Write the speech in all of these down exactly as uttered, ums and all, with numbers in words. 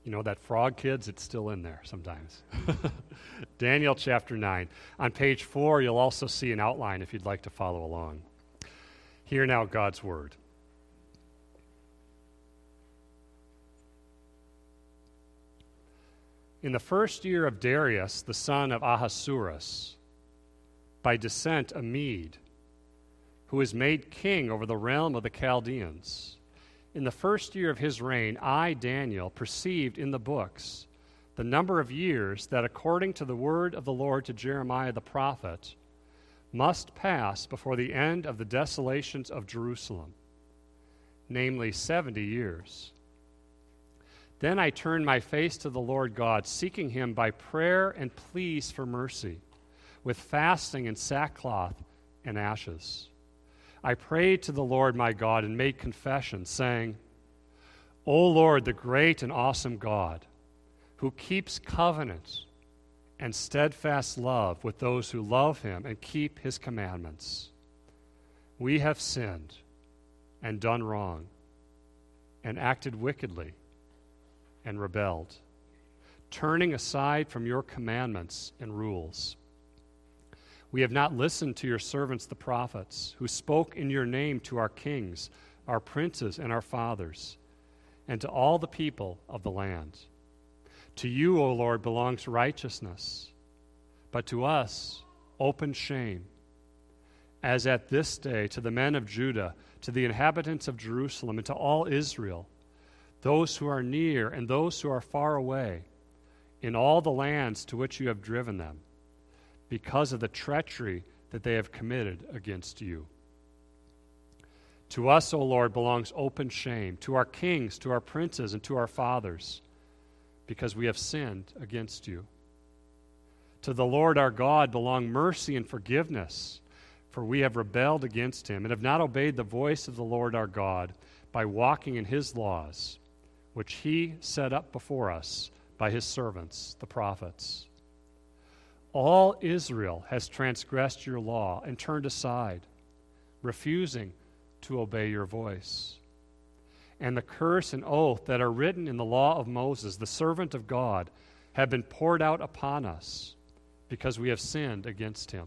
You know, that frog, kids, it's still in there sometimes. Daniel chapter nine. On page four, you'll also see an outline if you'd like to follow along. Hear now God's word. In the first year of Darius, the son of Ahasuerus, by descent a Mede, who is made king over the realm of the Chaldeans, in the first year of his reign, I, Daniel, perceived in the books the number of years that, according to the word of the Lord to Jeremiah the prophet, must pass before the end of the desolations of Jerusalem, namely seventy years. Then I turned my face to the Lord God, seeking him by prayer and pleas for mercy, with fasting and sackcloth and ashes. I prayed to the Lord my God and made confession, saying, O Lord, the great and awesome God, who keeps covenant and steadfast love with those who love him and keep his commandments, we have sinned and done wrong and acted wickedly and rebelled, turning aside from your commandments and rules. We have not listened to your servants the prophets, who spoke in your name to our kings, our princes, and our fathers, and to all the people of the land. To you, O Lord, belongs righteousness, but to us open shame, as at this day to the men of Judah, to the inhabitants of Jerusalem, and to all Israel, those who are near and those who are far away, in all the lands to which you have driven them, because of the treachery that they have committed against you. To us, O Lord, belongs open shame, to our kings, to our princes, and to our fathers, because we have sinned against you. To the Lord our God belong mercy and forgiveness, for we have rebelled against him and have not obeyed the voice of the Lord our God by walking in his laws, which he set up before us by his servants, the prophets. All Israel has transgressed your law and turned aside, refusing to obey your voice. And the curse and oath that are written in the law of Moses, the servant of God, have been poured out upon us because we have sinned against him.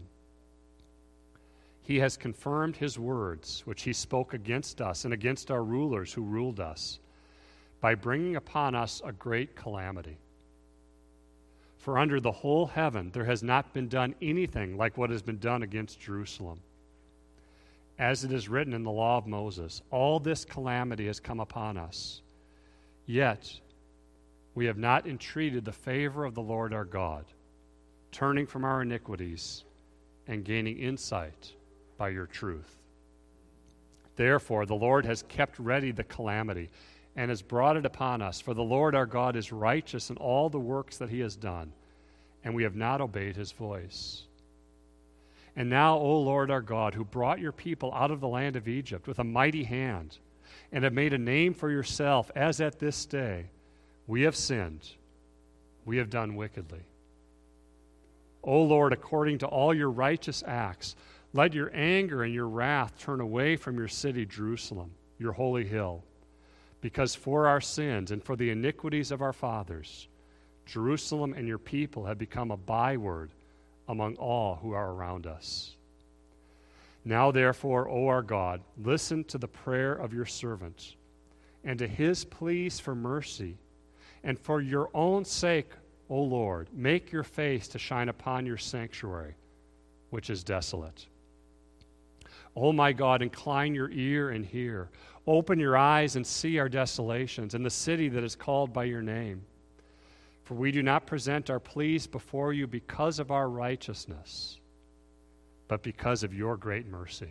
He has confirmed his words, which he spoke against us and against our rulers who ruled us, by bringing upon us a great calamity. For under the whole heaven there has not been done anything like what has been done against Jerusalem. As it is written in the law of Moses, all this calamity has come upon us. Yet we have not entreated the favor of the Lord our God, turning from our iniquities and gaining insight by your truth. Therefore the Lord has kept ready the calamity and has brought it upon us. For the Lord our God is righteous in all the works that he has done, and we have not obeyed his voice. And now, O Lord our God, who brought your people out of the land of Egypt with a mighty hand, and have made a name for yourself, as at this day, we have sinned, we have done wickedly. O Lord, according to all your righteous acts, let your anger and your wrath turn away from your city, Jerusalem, your holy hill. Because for our sins and for the iniquities of our fathers, Jerusalem and your people have become a byword among all who are around us. Now therefore, O our God, listen to the prayer of your servant and to his pleas for mercy, and for your own sake, O Lord, make your face to shine upon your sanctuary, which is desolate. O my God, incline your ear and hear. Open your eyes and see our desolations and the city that is called by your name. For we do not present our pleas before you because of our righteousness, but because of your great mercy.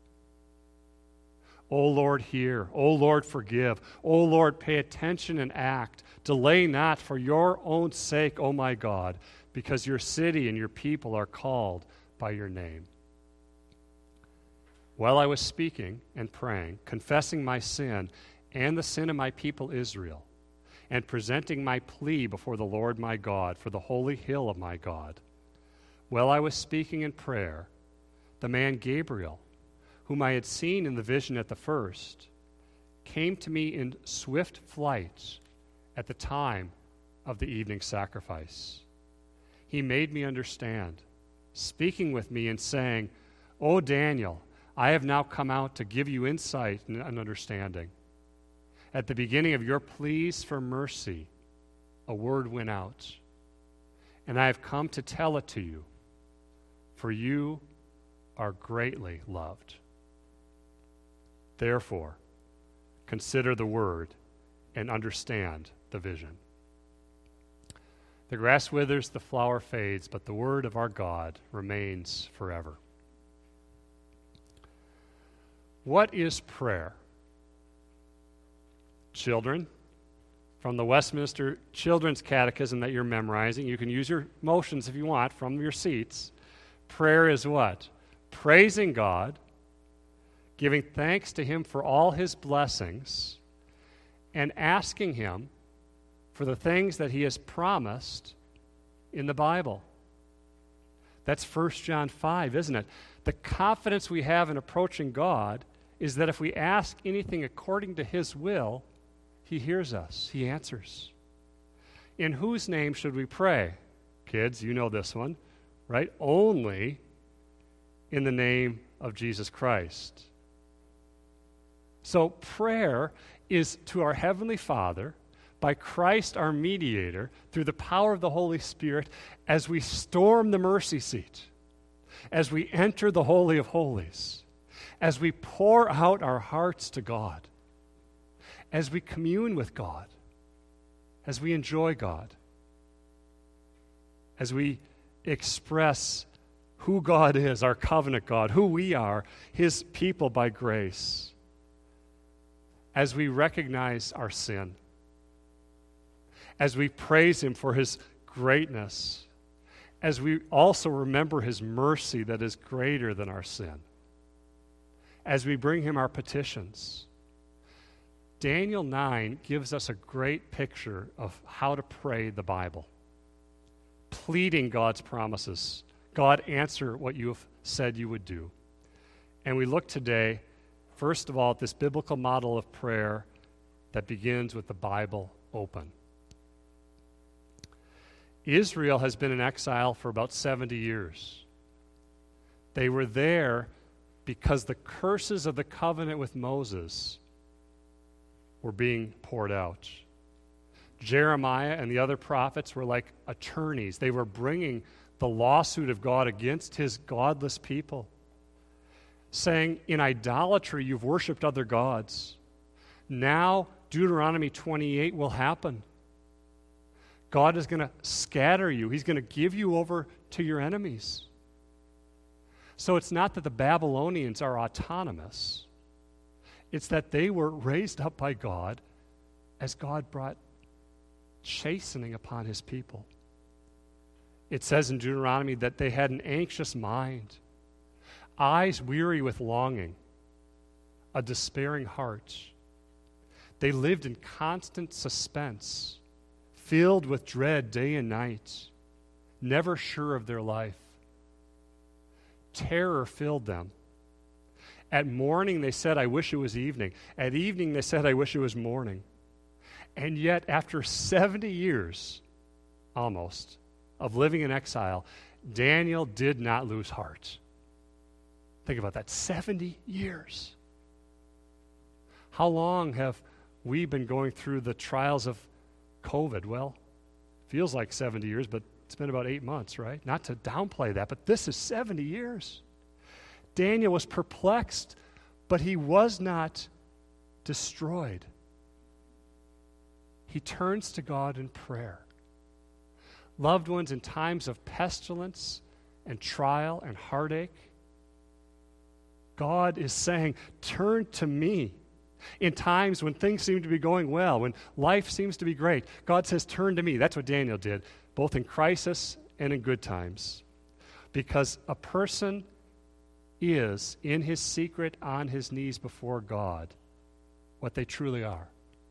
O Lord, hear. O Lord, forgive. O Lord, pay attention and act. Delay not for your own sake, O my God, because your city and your people are called by your name. While I was speaking and praying, confessing my sin and the sin of my people Israel, and presenting my plea before the Lord my God for the holy hill of my God, while I was speaking in prayer, the man Gabriel, whom I had seen in the vision at the first, came to me in swift flight at the time of the evening sacrifice. He made me understand, speaking with me and saying, "O Daniel, I have now come out to give you insight and understanding. At the beginning of your pleas for mercy, a word went out, and I have come to tell it to you, for you are greatly loved. Therefore, consider the word and understand the vision." The grass withers, the flower fades, but the word of our God remains forever. What is prayer? Children, from the Westminster Children's Catechism that you're memorizing, you can use your motions if you want from your seats. Prayer is what? Praising God, giving thanks to Him for all His blessings, and asking Him for the things that He has promised in the Bible. That's First John five, isn't it? The confidence we have in approaching God is that if we ask anything according to His will, He hears us, He answers. In whose name should we pray? Kids, you know this one, right? Only in the name of Jesus Christ. So prayer is to our Heavenly Father by Christ our mediator through the power of the Holy Spirit as we storm the mercy seat, as we enter the Holy of Holies, as we pour out our hearts to God, as we commune with God, as we enjoy God, as we express who God is, our covenant God, who we are, His people by grace, as we recognize our sin, as we praise Him for His greatness, as we also remember His mercy that is greater than our sin, as we bring Him our petitions. Daniel nine gives us a great picture of how to pray the Bible, pleading God's promises. God, answer what you have said you would do. And we look today, first of all, at this biblical model of prayer that begins with the Bible open. Israel has been in exile for about seventy years. They were there because the curses of the covenant with Moses were being poured out. Jeremiah and the other prophets were like attorneys. They were bringing the lawsuit of God against His godless people, saying, in idolatry you've worshipped other gods. Now Deuteronomy twenty-eight will happen. God is going to scatter you. He's going to give you over to your enemies. So it's not that the Babylonians are autonomous. It's that they were raised up by God as God brought chastening upon His people. It says in Deuteronomy that they had an anxious mind, eyes weary with longing, a despairing heart. They lived in constant suspense, filled with dread day and night, never sure of their life. Terror filled them. At morning they said, I wish it was evening. At evening they said, I wish it was morning. And yet after seventy years, almost, of living in exile, Daniel did not lose heart. Think about that, seventy years. How long have we been going through the trials of COVID? Well, feels like seventy years, but it's been about eight months, right? Not to downplay that, but this is seventy years. Daniel was perplexed, but he was not destroyed. He turns to God in prayer. Loved ones, in times of pestilence and trial and heartache, God is saying, turn to me. In times when things seem to be going well, when life seems to be great, God says, turn to me. That's what Daniel did, both in crisis and in good times. Because a person is, in his secret, on his knees before God, what they truly are.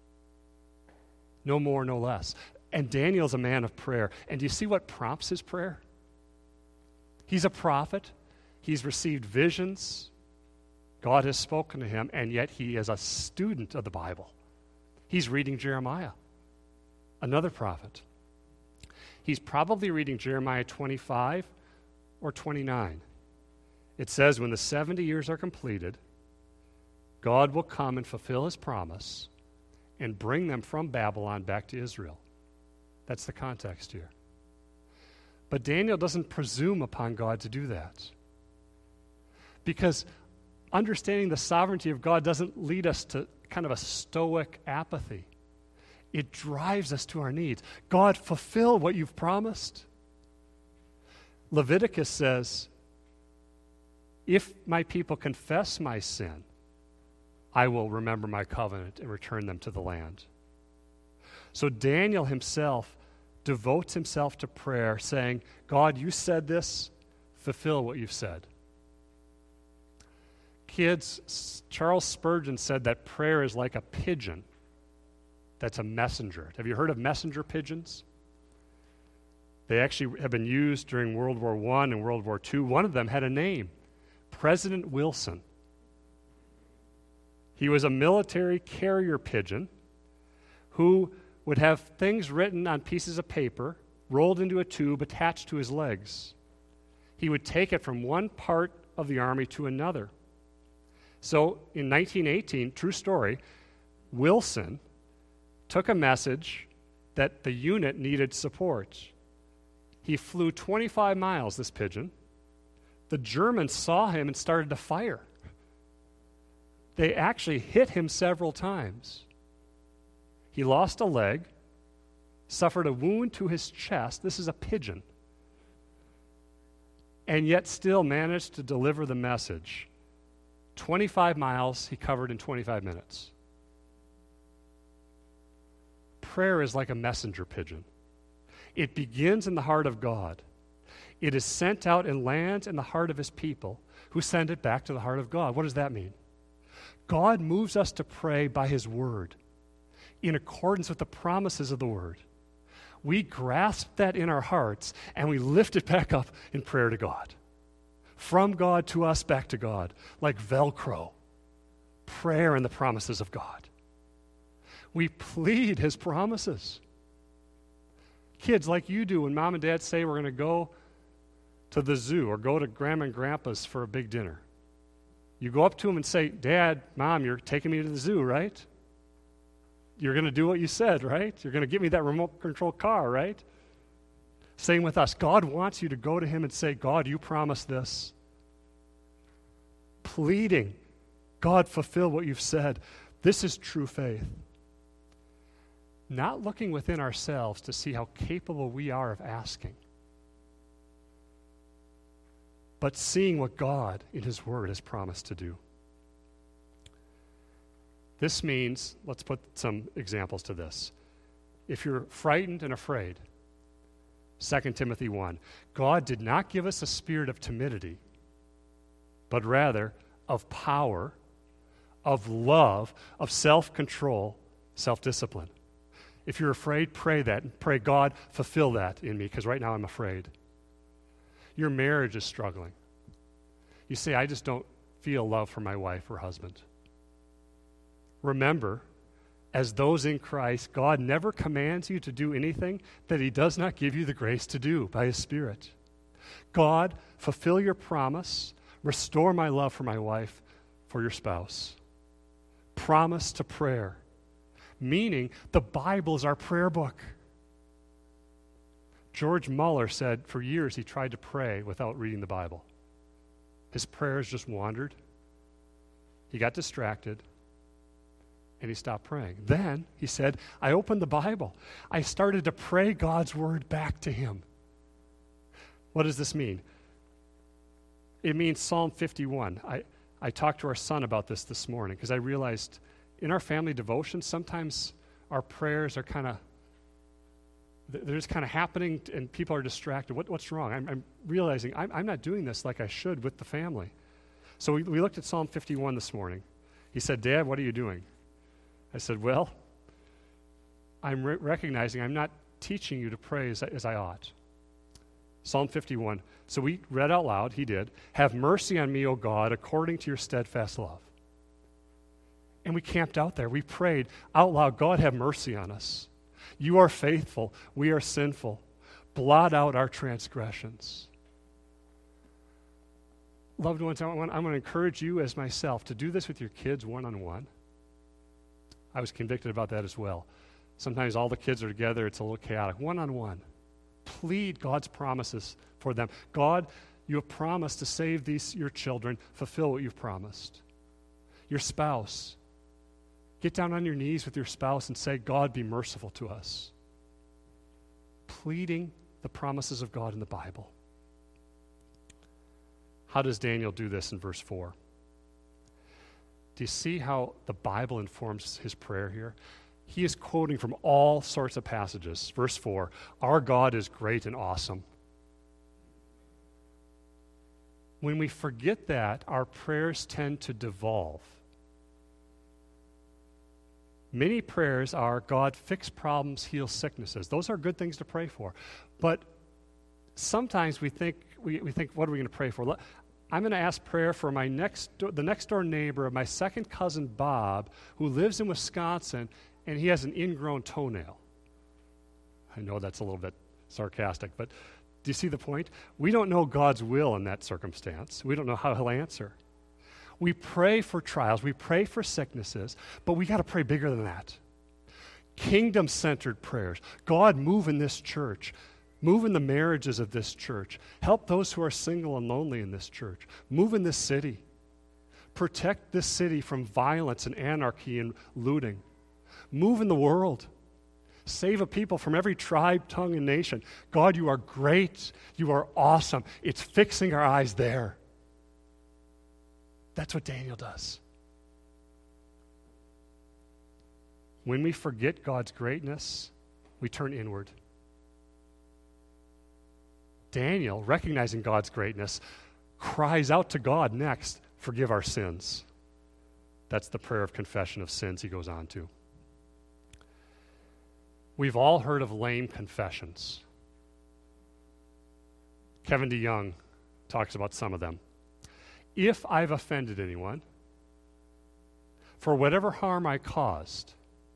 No more, no less. And Daniel's a man of prayer. And do you see what prompts his prayer? He's a prophet. He's received visions. God has spoken to him, and yet he is a student of the Bible. He's reading Jeremiah. another prophet. He's probably reading Jeremiah twenty-five or twenty-nine. It says, when the seventy years are completed, God will come and fulfill his promise and bring them from Babylon back to Israel. That's the context here. But Daniel doesn't presume upon God to do that. Because understanding the sovereignty of God doesn't lead us to kind of a stoic apathy. It drives us to our needs. God, fulfill what you've promised. Leviticus says, if my people confess my sin, I will remember my covenant and return them to the land. So Daniel himself devotes himself to prayer, saying, God, you said this, fulfill what you've said. Kids, Charles Spurgeon said that prayer is like a pigeon that's a messenger. Have you heard of messenger pigeons? They actually have been used during World War One and World War Two. One of them had a name, President Wilson. He was a military carrier pigeon who would have things written on pieces of paper, rolled into a tube attached to his legs. He would take it from one part of the army to another. So in nineteen eighteen, true story, Wilson took a message that the unit needed support. He flew twenty-five miles, this pigeon. The Germans saw him and started to fire. They actually hit him several times. He lost a leg, suffered a wound to his chest. This is a pigeon. And yet still managed to deliver the message. twenty-five miles he covered in twenty-five minutes. Prayer is like a messenger pigeon. It begins in the heart of God. It is sent out and lands in the heart of his people, who send it back to the heart of God. What does that mean? God moves us to pray by his word, in accordance with the promises of the word. We grasp that in our hearts, and we lift it back up in prayer to God. From God to us, back to God, like Velcro. Prayer and the promises of God. We plead his promises. Kids, like you do when mom and dad say we're going to go to the zoo or go to grandma and grandpa's for a big dinner. You go up to them and say, Dad, Mom, you're taking me to the zoo, right? You're going to do what you said, right? You're going to get me that remote control car, right? Same with us. God wants you to go to him and say, God, you promised this. Pleading, God, fulfill what you've said. This is true faith. Not looking within ourselves to see how capable we are of asking, but seeing what God in his word has promised to do. This means, let's put some examples to this. If you're frightened and afraid, Second Timothy one, God did not give us a spirit of timidity, but rather of power, of love, of self-control, self-discipline. If you're afraid, pray that. And pray, God, fulfill that in me, because right now I'm afraid. Your marriage is struggling. You say, I just don't feel love for my wife or husband. Remember, as those in Christ, God never commands you to do anything that he does not give you the grace to do by his Spirit. God, fulfill your promise. Restore my love for my wife, for your spouse. Promise to prayer. Meaning, the Bible is our prayer book. George Muller said for years he tried to pray without reading the Bible. His prayers just wandered. He got distracted, and he stopped praying. Then, he said, I opened the Bible. I started to pray God's word back to him. What does this mean? It means Psalm fifty-one. I, I talked to our son about this this morning because I realized in our family devotion, sometimes our prayers are kind of, they're just kind of happening and people are distracted. What, what's wrong? I'm, I'm realizing I'm, I'm not doing this like I should with the family. So we, we looked at Psalm fifty-one this morning. He said, Dad, what are you doing? I said, well, I'm re- recognizing I'm not teaching you to pray as, as I ought. Psalm fifty-one. So we read out loud, he did, have mercy on me, O God, according to your steadfast love. And we camped out there. We prayed out loud, God, have mercy on us. You are faithful. We are sinful. Blot out our transgressions. Loved ones, I want, I'm going to encourage you as myself to do this with your kids one-on-one. I was convicted about that as well. Sometimes all the kids are together, it's a little chaotic. One-on-one. Plead God's promises for them. God, you have promised to save these your children. Fulfill what you've promised. Your spouse. Get down on your knees with your spouse and say, God, be merciful to us. Pleading the promises of God in the Bible. How does Daniel do this in verse four? Do you see how the Bible informs his prayer here? He is quoting from all sorts of passages. Verse four, our God is great and awesome. When we forget that, our prayers tend to devolve. Many prayers are, God, fix problems, heal sicknesses. Those are good things to pray for. But sometimes we think, we, we think, what are we going to pray for? I'm going to ask prayer for my next do- the next door neighbor of my second cousin Bob, who lives in Wisconsin, and he has an ingrown toenail. I know that's a little bit sarcastic, but do you see the point? We don't know God's will in that circumstance. We don't know how he'll answer. We pray for trials, we pray for sicknesses, but we got to pray bigger than that. Kingdom-centered prayers. God, move in this church. Move in the marriages of this church. Help those who are single and lonely in this church. Move in this city. Protect this city from violence and anarchy and looting. Move in the world. Save a people from every tribe, tongue, and nation. God, you are great. You are awesome. It's fixing our eyes there. That's what Daniel does. When we forget God's greatness, we turn inward. Daniel, recognizing God's greatness, cries out to God next, forgive our sins. That's the prayer of confession of sins he goes on to. We've all heard of lame confessions. Kevin DeYoung talks about some of them. If I've offended anyone, for whatever harm I caused,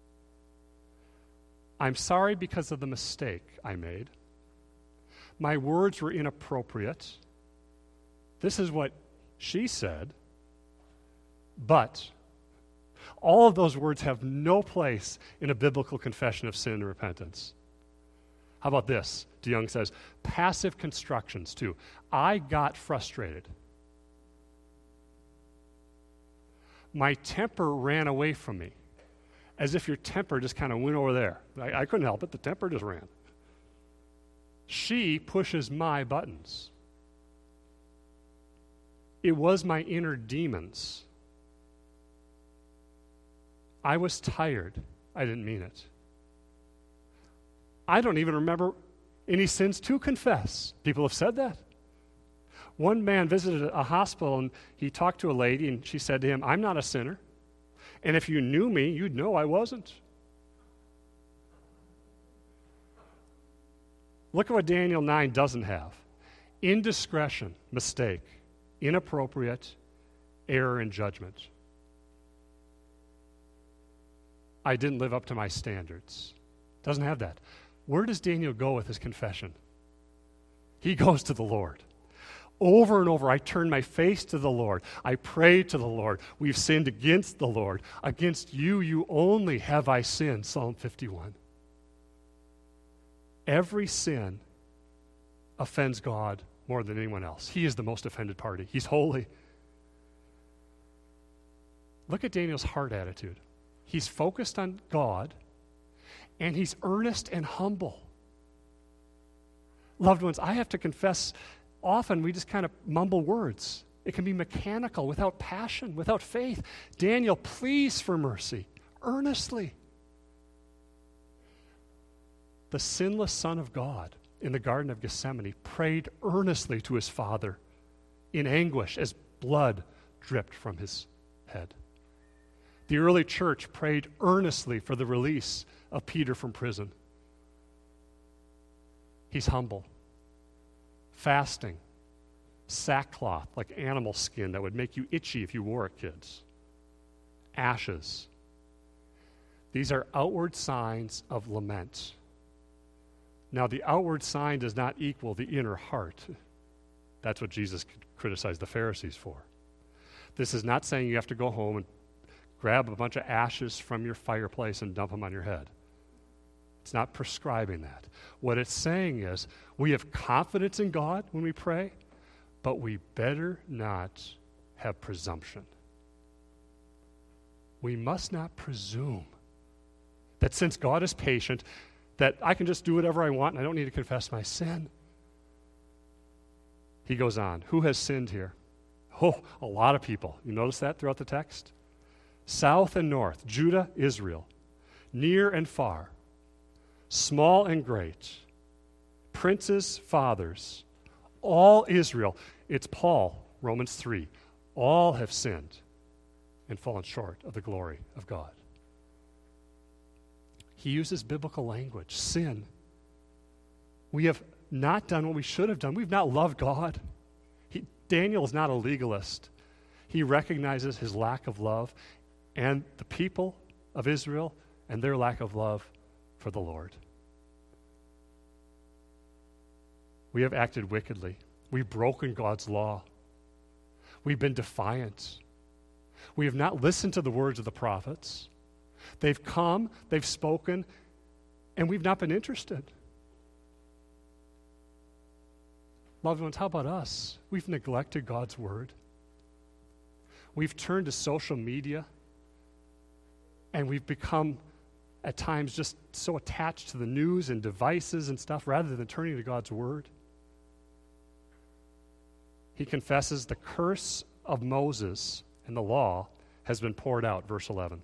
I'm sorry because of the mistake I made. My words were inappropriate. This is what she said. But all of those words have no place in a biblical confession of sin and repentance. How about this? DeYoung says, passive constructions too. I got frustrated. My temper ran away from me, as if your temper just kind of went over there. I, I couldn't help it. The temper just ran. She pushes my buttons. It was my inner demons. I was tired. I didn't mean it. I don't even remember any sins to confess. People have said that. One man visited a hospital, and he talked to a lady, and she said to him, I'm not a sinner. And if you knew me, you'd know I wasn't. Look at what Daniel nine doesn't have. Indiscretion, mistake, inappropriate, error in judgment. I didn't live up to my standards. Doesn't have that. Where does Daniel go with his confession? He goes to the Lord. Over and over, I turn my face to the Lord. I pray to the Lord. We've sinned against the Lord. Against you, you only have I sinned, Psalm fifty-one. Every sin offends God more than anyone else. He is the most offended party. He's holy. Look at Daniel's heart attitude. He's focused on God, and he's earnest and humble. Loved ones, I have to confess, often we just kind of mumble words. It can be mechanical, without passion, without faith. Daniel pleads for mercy, earnestly. The sinless Son of God in the Garden of Gethsemane prayed earnestly to his Father in anguish as blood dripped from his head. The early church prayed earnestly for the release of Peter from prison. He's humble, fasting, sackcloth like animal skin that would make you itchy if you wore it, kids, ashes. These are outward signs of lament. Now, the outward sign does not equal the inner heart. That's what Jesus criticized the Pharisees for. This is not saying you have to go home and grab a bunch of ashes from your fireplace and dump them on your head. It's not prescribing that. What it's saying is we have confidence in God when we pray, but we better not have presumption. We must not presume that since God is patient, that I can just do whatever I want and I don't need to confess my sin. He goes on. Who has sinned here? Oh, a lot of people. You notice that throughout the text? South and north, Judah, Israel, near and far, small and great, princes, fathers, all Israel. It's Paul, Romans three. All have sinned and fallen short of the glory of God. He uses biblical language, sin. We have not done what we should have done. We've not loved God. He, Daniel is not a legalist. He recognizes his lack of love and the people of Israel and their lack of love for the Lord. We have acted wickedly. We've broken God's law. We've been defiant. We have not listened to the words of the prophets. They've come, they've spoken, and we've not been interested. Loved ones, how about us? We've neglected God's word. We've turned to social media, and we've become, at times, just so attached to the news and devices and stuff rather than turning to God's word. He confesses the curse of Moses and the law has been poured out, verse eleven.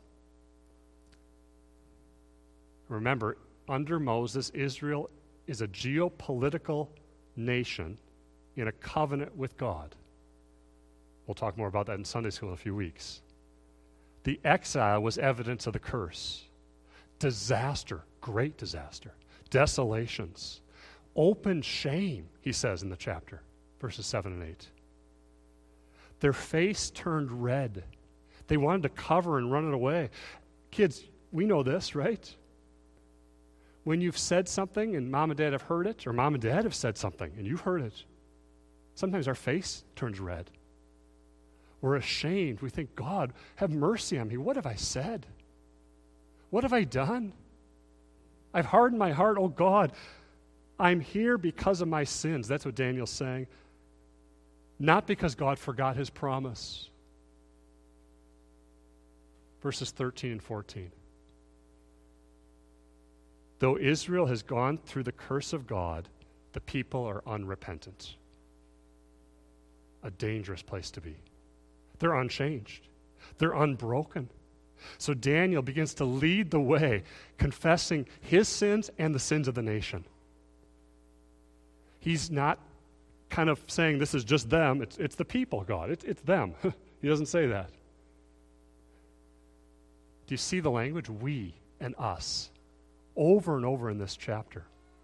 Remember, under Moses, Israel is a geopolitical nation in a covenant with God. We'll talk more about that in Sunday school in a few weeks. The exile was evidence of the curse. Disaster, great disaster. Desolations. Open shame, he says in the chapter, verses seven and eight. Their face turned red. They wanted to cover and run it away. Kids, we know this, right? When you've said something and mom and dad have heard it, or mom and dad have said something and you've heard it, sometimes our face turns red. We're ashamed. We think, God, have mercy on me. What have I said? What have I done? I've hardened my heart. Oh, God, I'm here because of my sins. That's what Daniel's saying. Not because God forgot his promise. Verses thirteen and fourteen. Though Israel has gone through the curse of God, the people are unrepentant. A dangerous place to be. They're unchanged. They're unbroken. So Daniel begins to lead the way, confessing his sins and the sins of the nation. He's not kind of saying this is just them. It's, it's the people, God. It's, it's them. He doesn't say that. Do you see the language? We and us. Over and over in this chapter.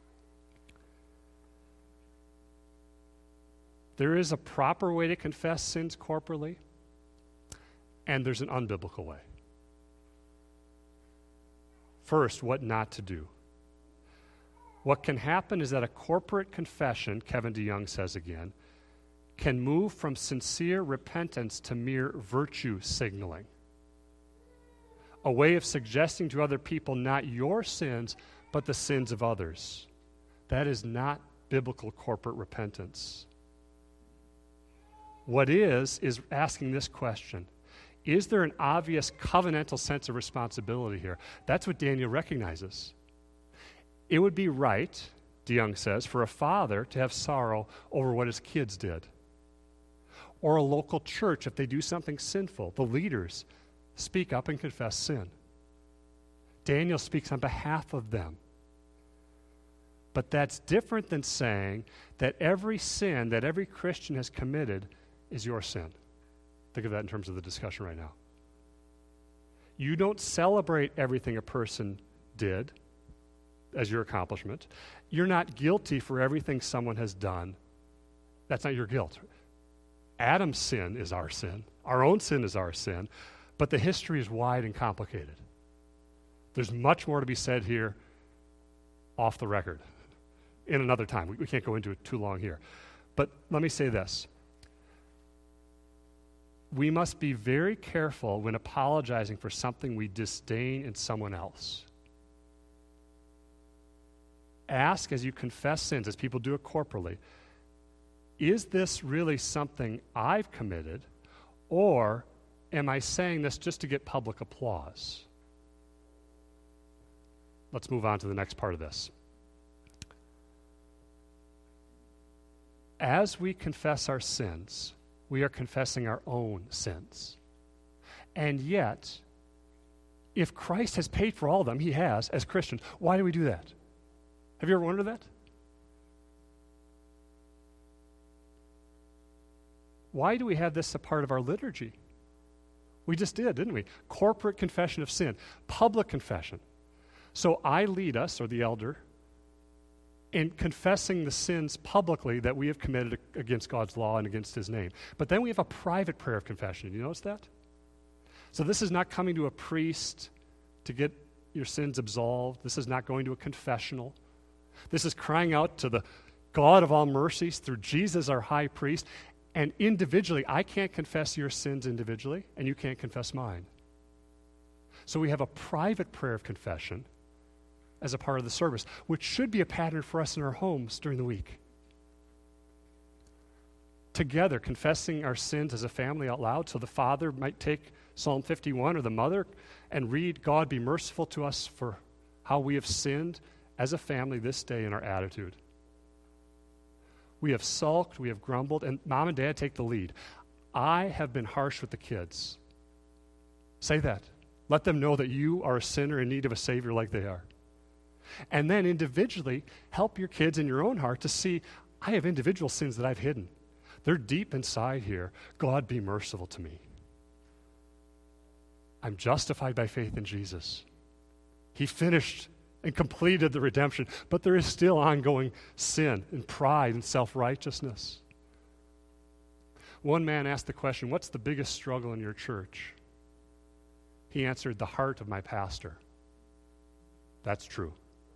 There is a proper way to confess sins corporately, and there's an unbiblical way. First, what not to do. What can happen is that a corporate confession, Kevin DeYoung says again, can move from sincere repentance to mere virtue signaling. A way of suggesting to other people not your sins, but the sins of others. That is not biblical corporate repentance. What is, is asking this question. Is there an obvious covenantal sense of responsibility here? That's what Daniel recognizes. It would be right, DeYoung says, for a father to have sorrow over what his kids did. Or a local church, if they do something sinful, the leaders speak up and confess sin. Daniel speaks on behalf of them. But that's different than saying that every sin that every Christian has committed is your sin. Think of that in terms of the discussion right now. You don't celebrate everything a person did as your accomplishment. You're not guilty for everything someone has done. That's not your guilt. Adam's sin is our sin. Our own sin is our sin. But the history is wide and complicated. There's much more to be said here off the record in another time. We, we can't go into it too long here. But let me say this. We must be very careful when apologizing for something we disdain in someone else. Ask as you confess sins, as people do it corporally, is this really something I've committed, or am I saying this just to get public applause? Let's move on to the next part of this. As we confess our sins, we are confessing our own sins. And yet, if Christ has paid for all of them, he has, as Christians, why do we do that? Have you ever wondered that? Why do we have this a part of our liturgy? We just did, didn't we? Corporate confession of sin, public confession. So I lead us, or the elder, in confessing the sins publicly that we have committed against God's law and against his name. But then we have a private prayer of confession. You notice that? So this is not coming to a priest to get your sins absolved. This is not going to a confessional. This is crying out to the God of all mercies through Jesus, our high priest. And individually, I can't confess your sins individually, and you can't confess mine. So we have a private prayer of confession as a part of the service, which should be a pattern for us in our homes during the week. Together, confessing our sins as a family out loud, so the father might take Psalm fifty-one, or the mother, and read, God, be merciful to us for how we have sinned as a family this day in our attitude. We have sulked, we have grumbled, and mom and dad take the lead. I have been harsh with the kids. Say that. Let them know that you are a sinner in need of a Savior like they are. And then individually, help your kids in your own heart to see, I have individual sins that I've hidden. They're deep inside here. God, be merciful to me. I'm justified by faith in Jesus. He finished and completed the redemption, but there is still ongoing sin and pride and self-righteousness. One man asked the question, what's the biggest struggle in your church? He answered, the heart of my pastor. That's true.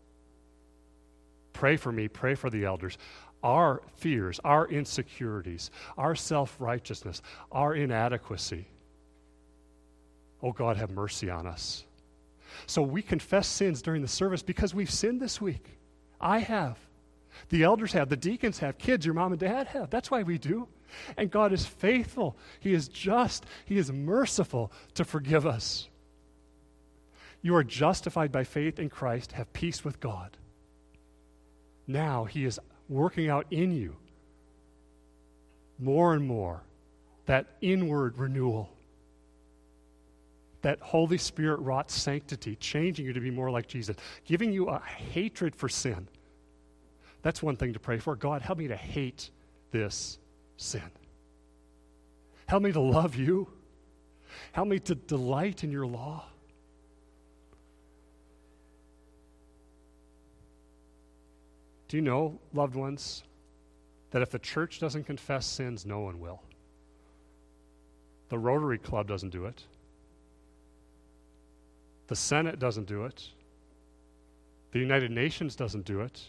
Pray for me, pray for the elders. Our fears, our insecurities, our self-righteousness, our inadequacy. Oh God, have mercy on us. So we confess sins during the service because we've sinned this week. I have. The elders have. The deacons have. Kids, your mom and dad have. That's why we do. And God is faithful. He is just. He is merciful to forgive us. You are justified by faith in Christ, have peace with God. Now he is working out in you more and more that inward renewal, that Holy Spirit wrought sanctity, changing you to be more like Jesus, giving you a hatred for sin. That's one thing to pray for. God, help me to hate this sin. Help me to love you. Help me to delight in your law. Do you know, loved ones, that if the church doesn't confess sins, no one will? The Rotary Club doesn't do it. The Senate doesn't do it. The United Nations doesn't do it.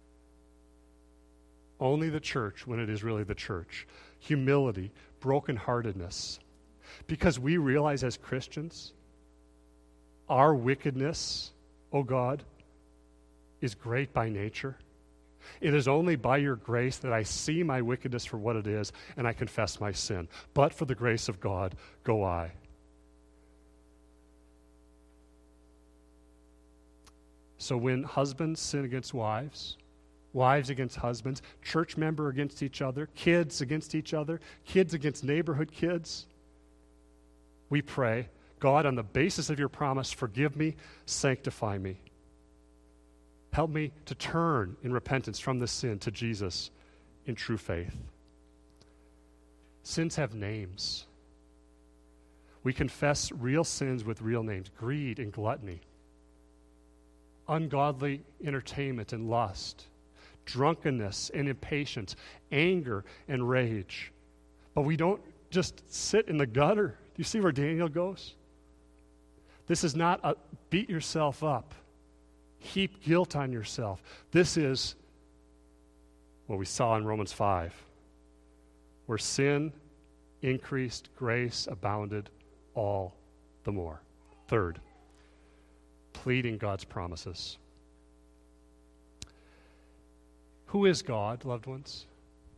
Only the church, when it is really the church. Humility, brokenheartedness. Because we realize as Christians, our wickedness, oh God, is great by nature. It is only by your grace that I see my wickedness for what it is, and I confess my sin. But for the grace of God, go I. So when husbands sin against wives, wives against husbands, church member against each other, kids against each other, kids against neighborhood kids, we pray, God, on the basis of your promise, forgive me, sanctify me. Help me to turn in repentance from this sin to Jesus in true faith. Sins have names. We confess real sins with real names, greed and gluttony, ungodly entertainment and lust, drunkenness and impatience, anger and rage. But we don't just sit in the gutter. Do you see where Daniel goes? This is not a beat yourself up, heap guilt on yourself. This is what we saw in Romans five, where sin increased, grace abounded all the more. Third, pleading God's promises. Who is God, loved ones?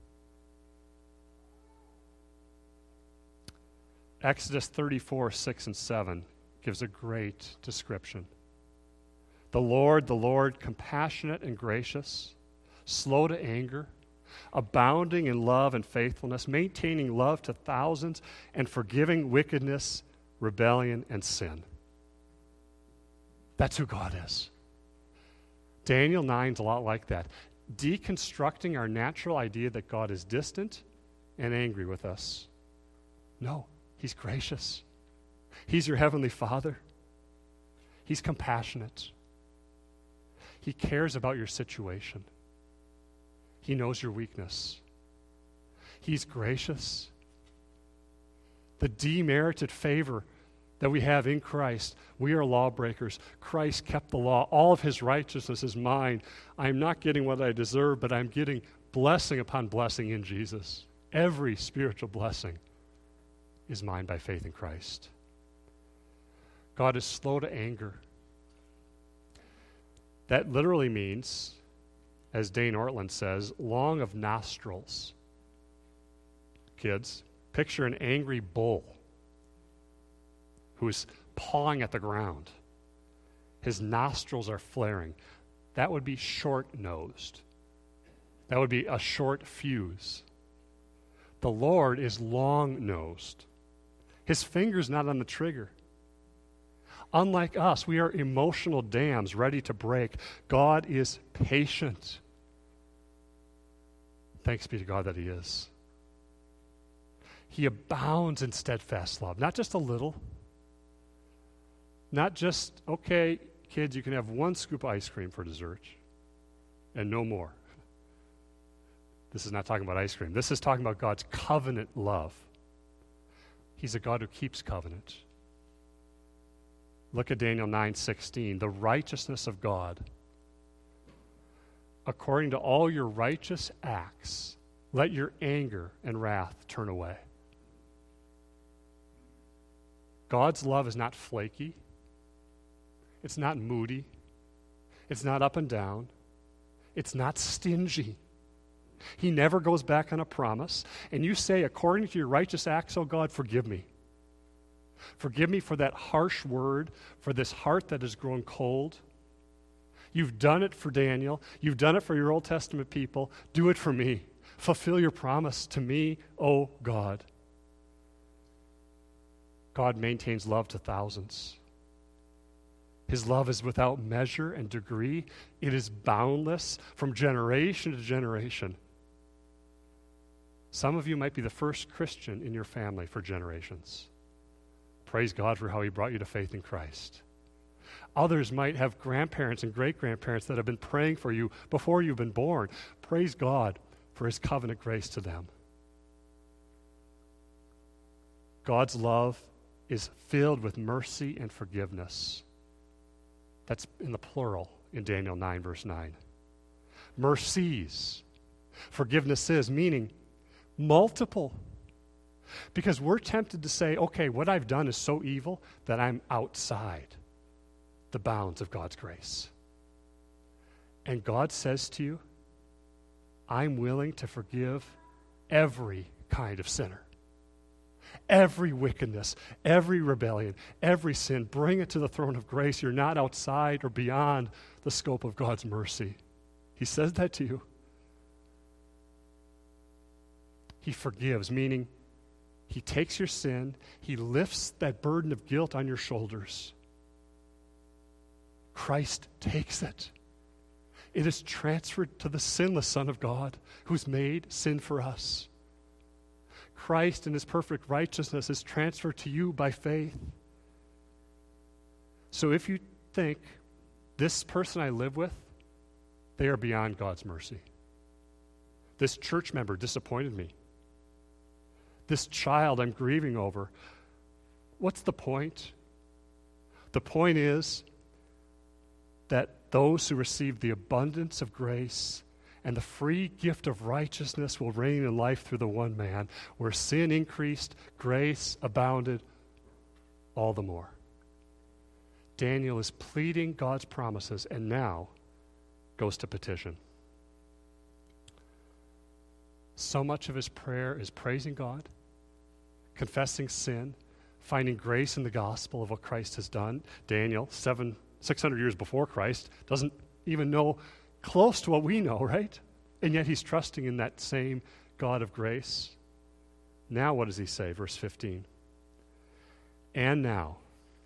Exodus thirty-four, six and seven gives a great description. The Lord, the Lord, compassionate and gracious, slow to anger, abounding in love and faithfulness, maintaining love to thousands, and forgiving wickedness, rebellion, and sin. That's who God is. Daniel nine's a lot like that. Deconstructing our natural idea that God is distant and angry with us. No, he's gracious. He's your heavenly Father. He's compassionate. He cares about your situation. He knows your weakness. He's gracious. The demerited favor that we have in Christ, we are lawbreakers. Christ kept the law. All of his righteousness is mine. I'm not getting what I deserve, but I'm getting blessing upon blessing in Jesus. Every spiritual blessing is mine by faith in Christ. God is slow to anger. That literally means, as Dane Ortland says, long of nostrils. Kids, picture an angry bull who's pawing at the ground. His nostrils are flaring. That would be short-nosed. That would be a short fuse. The Lord is long-nosed. His finger's not on the trigger. Unlike us, we are emotional dams ready to break. God is patient. Thanks be to God that he is. He abounds in steadfast love, not just a little. Not just, okay, kids, you can have one scoop of ice cream for dessert and no more. This is not talking about ice cream. This is talking about God's covenant love. He's a God who keeps covenant. Look at Daniel nine sixteen. The righteousness of God. According to all your righteous acts, let your anger and wrath turn away. God's love is not flaky. It's not moody. It's not up and down. It's not stingy. He never goes back on a promise. And you say, according to your righteous acts, oh God, forgive me. Forgive me for that harsh word, for this heart that has grown cold. You've done it for Daniel. You've done it for your Old Testament people. Do it for me. Fulfill your promise to me, oh God. God maintains love to thousands. His love is without measure and degree. It is boundless from generation to generation. Some of you might be the first Christian in your family for generations. Praise God for how he brought you to faith in Christ. Others might have grandparents and great-grandparents that have been praying for you before you've been born. Praise God for his covenant grace to them. God's love is filled with mercy and forgiveness. That's in the plural in Daniel nine, verse nine. Mercies. Forgiveness is, meaning multiple. Because we're tempted to say, okay, what I've done is so evil that I'm outside the bounds of God's grace. And God says to you, I'm willing to forgive every kind of sinner. Every wickedness, every rebellion, every sin, bring it to the throne of grace. You're not outside or beyond the scope of God's mercy. He says that to you. He forgives, meaning he takes your sin, he lifts that burden of guilt on your shoulders. Christ takes it. It is transferred to the sinless Son of God who's made sin for us. Christ in his perfect righteousness is transferred to you by faith. So if you think, this person I live with, they are beyond God's mercy. This church member disappointed me. This child I'm grieving over, what's the point? The point is that those who receive the abundance of grace and the free gift of righteousness will reign in life through the one man. Where sin increased, grace abounded all the more. Daniel is pleading God's promises and now goes to petition. So much of his prayer is praising God, confessing sin, finding grace in the gospel of what Christ has done. Daniel, seven, six hundred years before Christ, doesn't even know close to what we know, right? And yet he's trusting in that same God of grace. Now what does he say? Verse fifteen. And now,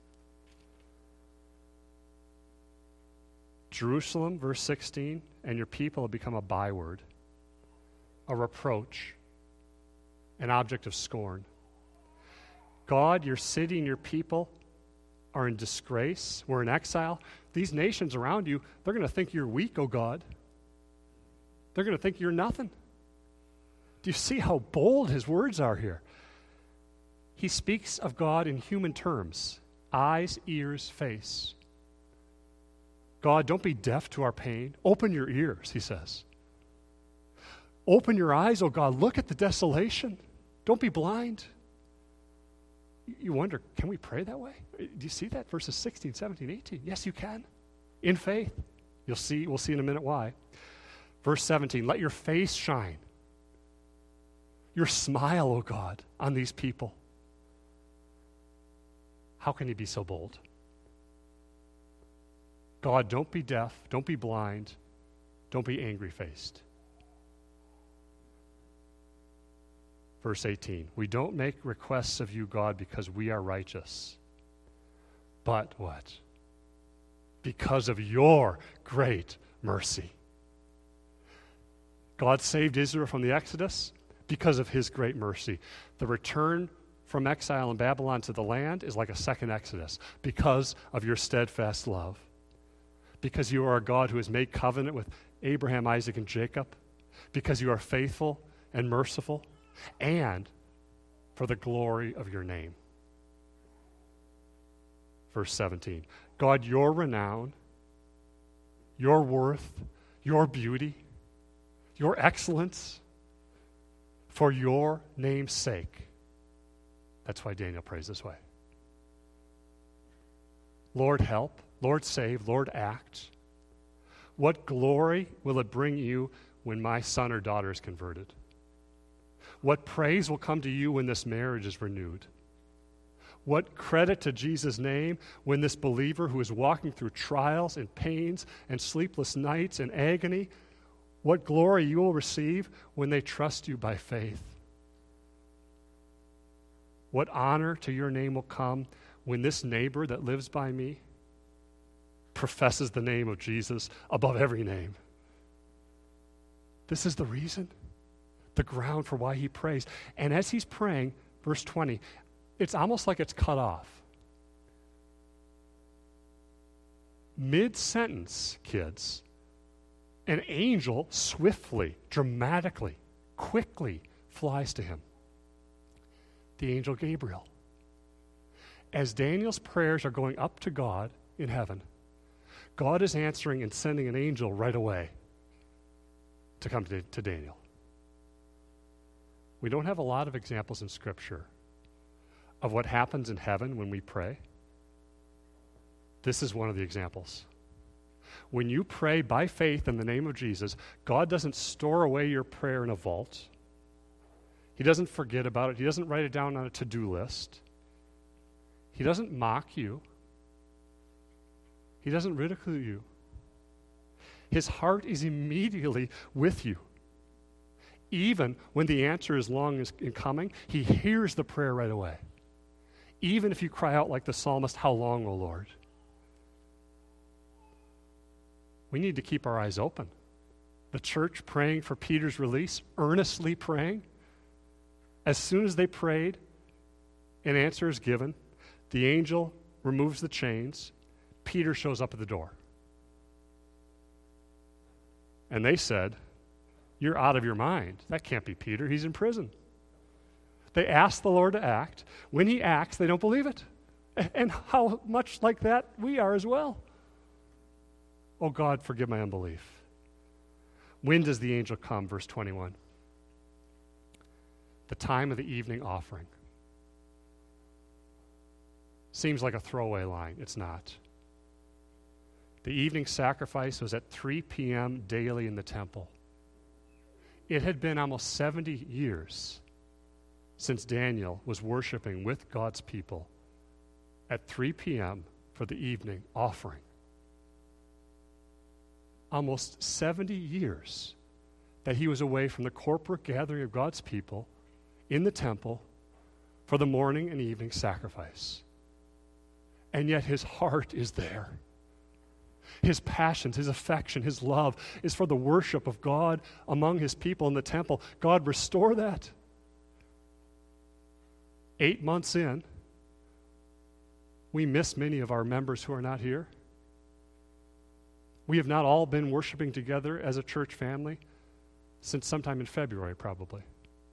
Jerusalem, verse sixteen, and your people have become a byword, a reproach, an object of scorn. God, your city and your people are in disgrace. We're in exile. These nations around you, they're going to think you're weak, oh God. They're going to think you're nothing. Do you see how bold his words are here? He speaks of God in human terms. Eyes, ears, face. God, don't be deaf to our pain. Open your ears, he says. Open your eyes, oh God. Look at the desolation. Don't be blind. You wonder, can we pray that way? Do you see that? Verses sixteen, seventeen, eighteen. Yes, you can. In faith. You'll see, we'll see in a minute why. Verse seventeen, let your face shine. Your smile, O God, on these people. How can he be so bold? God, don't be deaf, don't be blind, don't be angry-faced. Verse eighteen, we don't make requests of you, God, because we are righteous. But what? Because of your great mercy. God saved Israel from the Exodus because of his great mercy. The return from exile in Babylon to the land is like a second Exodus because of your steadfast love. Because you are a God who has made covenant with Abraham, Isaac, and Jacob. Because you are faithful and merciful. And for the glory of your name. Verse seventeen. God, your renown, your worth, your beauty, your excellence, for your name's sake. That's why Daniel prays this way. Lord, help. Lord, save. Lord, act. What glory will it bring you when my son or daughter is converted? What praise will come to you when this marriage is renewed? What credit to Jesus' name when this believer who is walking through trials and pains and sleepless nights and agony, what glory you will receive when they trust you by faith? What honor to your name will come when this neighbor that lives by me professes the name of Jesus above every name? This is the reason, the ground for why he prays. And as he's praying, verse twenty, it's almost like it's cut off. Mid-sentence, kids, an angel swiftly, dramatically, quickly flies to him. The angel Gabriel. As Daniel's prayers are going up to God in heaven, God is answering and sending an angel right away to come to, to Daniel. We don't have a lot of examples in Scripture of what happens in heaven when we pray. This is one of the examples. When you pray by faith in the name of Jesus, God doesn't store away your prayer in a vault. He doesn't forget about it. He doesn't write it down on a to-do list. He doesn't mock you. He doesn't ridicule you. His heart is immediately with you. Even when the answer is long in coming, he hears the prayer right away. Even if you cry out like the psalmist, "How long, O Lord?" We need to keep our eyes open. The church praying for Peter's release, earnestly praying. As soon as they prayed, an answer is given. The angel removes the chains. Peter shows up at the door. And they said, "You're out of your mind. That can't be Peter. He's in prison." They ask the Lord to act. When he acts, they don't believe it. And how much like that we are as well. Oh God, forgive my unbelief. When does the angel come? Verse twenty-one. The time of the evening offering. Seems like a throwaway line. It's not. The evening sacrifice was at three p.m. daily in the temple. It had been almost seventy years since Daniel was worshiping with God's people at three p.m. for the evening offering. Almost seventy years that he was away from the corporate gathering of God's people in the temple for the morning and evening sacrifice. And yet his heart is there. His passions, his affection, his love is for the worship of God among his people in the temple. God, restore that. Eight months in, we miss many of our members who are not here. We have not all been worshiping together as a church family since sometime in February, probably.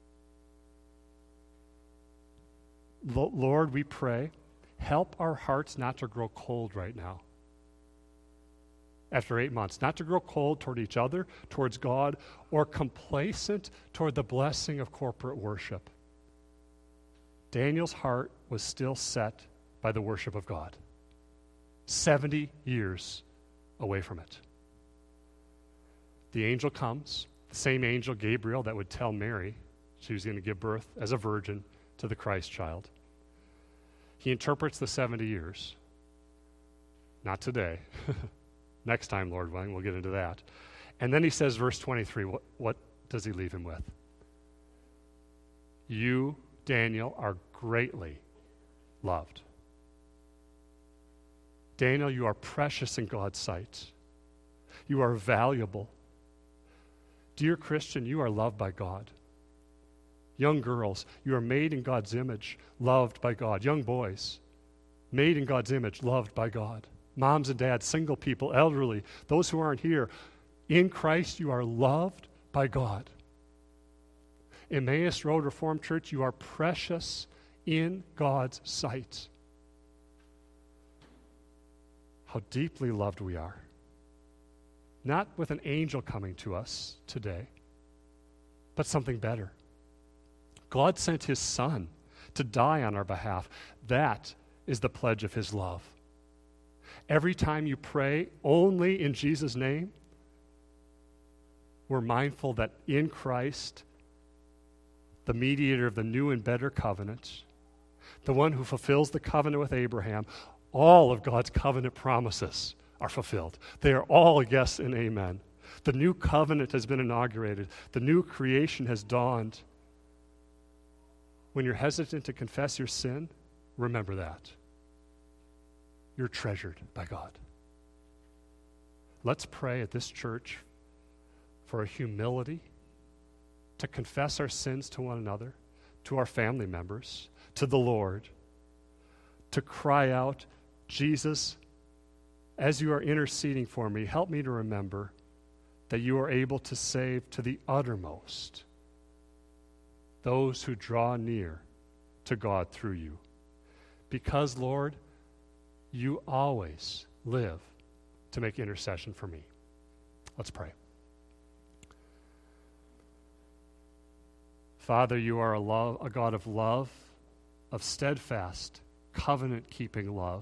Lo- Lord, we pray, help our hearts not to grow cold right now. After eight months, not to grow cold toward each other, towards God, or complacent toward the blessing of corporate worship. Daniel's heart was still set by the worship of God. seventy years away from it. The angel comes, the same angel, Gabriel, that would tell Mary she was going to give birth as a virgin to the Christ child. He interprets the seventy years. Not today. Next time, Lord willing, we'll get into that. And then he says, verse twenty-three, what, what does he leave him with? You, Daniel, are greatly loved. Daniel, you are precious in God's sight. You are valuable. Dear Christian, you are loved by God. Young girls, you are made in God's image, loved by God. Young boys, made in God's image, loved by God. Moms and dads, single people, elderly, those who aren't here, in Christ you are loved by God. Emmaus Road Reformed Church, you are precious in God's sight. How deeply loved we are. Not with an angel coming to us today, but something better. God sent his Son to die on our behalf. That is the pledge of his love. Every time you pray only in Jesus' name, we're mindful that in Christ, the mediator of the new and better covenant, the one who fulfills the covenant with Abraham, all of God's covenant promises are fulfilled. They are all yes and amen. The new covenant has been inaugurated. The new creation has dawned. When you're hesitant to confess your sin, remember that. You're treasured by God. Let's pray at this church for a humility to confess our sins to one another, to our family members, to the Lord, to cry out, Jesus, as you are interceding for me, help me to remember that you are able to save to the uttermost those who draw near to God through you. Because, Lord, you always live to make intercession for me. Let's pray. Father, you are a, love, a God of love, of steadfast, covenant-keeping love.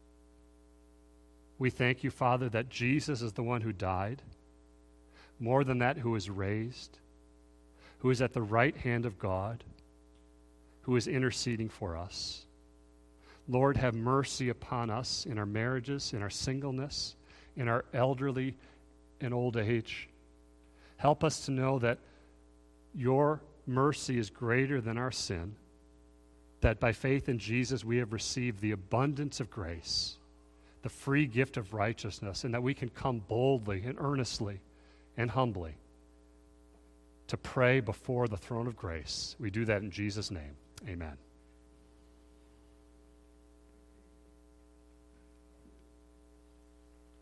We thank you, Father, that Jesus is the one who died, more than that, who is raised, who is at the right hand of God, who is interceding for us. Lord, have mercy upon us in our marriages, in our singleness, in our elderly and old age. Help us to know that your mercy is greater than our sin, that by faith in Jesus we have received the abundance of grace, the free gift of righteousness, and that we can come boldly and earnestly and humbly to pray before the throne of grace. We do that in Jesus' name. Amen.